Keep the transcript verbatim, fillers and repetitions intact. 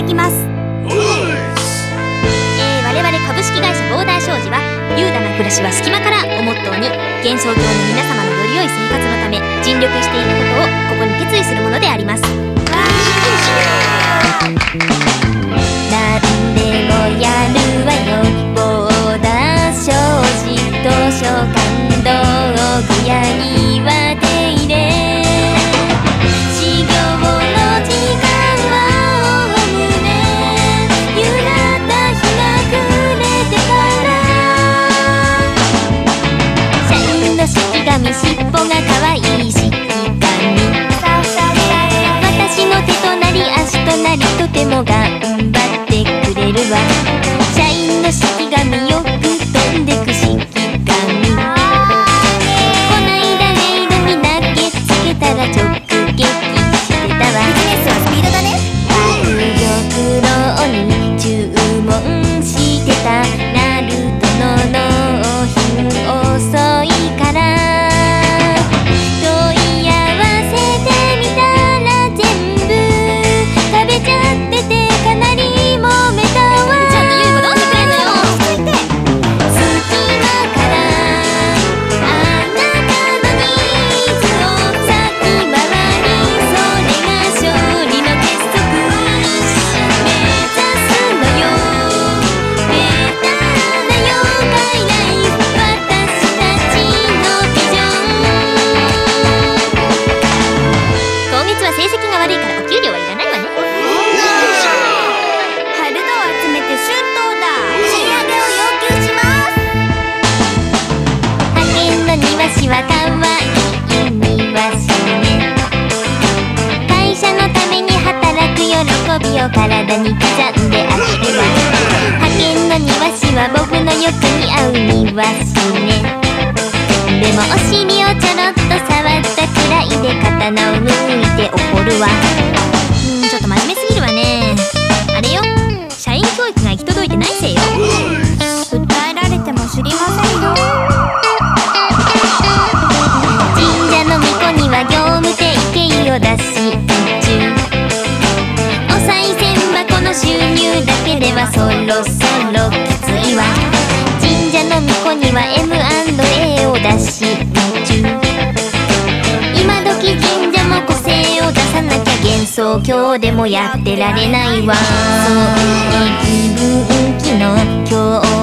きます。えー、我々株式会社ボーダー商事は優雅な暮らしは隙間からをモットーに幻想郷の皆様のより良い生活のため尽力していくことをここに決意するものであります。何でもやるわよボーダー商事図書館道具屋には手入れ始業の時間はおおむね夕方日が暮れてから社員の式紙尻尾が可愛い式紙私の手となり足となりとても頑張ってくれるわ社員の式紙よく飛んでく式紙こないだメールに投げつけたら直撃してたわ。ビジネスはスピードだね。白黒に注文してたナルトの納品遅いから問い合わせてみたら全部食べちゃっててかなり揉めたわ。ちょっとゆうこどうしてくれんのよ。落ち着いて。隙間からあなたのニーズを先回りそれが勝利の鉄則目指すのよ。ベタな妖怪ライフ私たちのビジョン。今月は成績が悪いからお給料はいらないわね。 春戸を集めて春闘だ。賃上げを要求します。 派遣の庭師はかわいい庭師ね。会社のために働く喜びを体に刻んであげるわ。派遣の庭師は僕のよく似合う庭師ね。でもお尻をちょろっと触ったくらいで刀を抜いて怒るわ。うん、ちょっと真面目すぎるわね。あれよ、社員教育が行き届いてないせいよ。 訴えられても知りませんよ。 神社の巫女には業務提携を出し中。お賽銭箱の収入だけではそろそろきついわ。神社の巫女には エムアンドエー を出し中。今時神社も個性を出さなきゃ幻想郷でもやってられないわ。そうい気分気の今日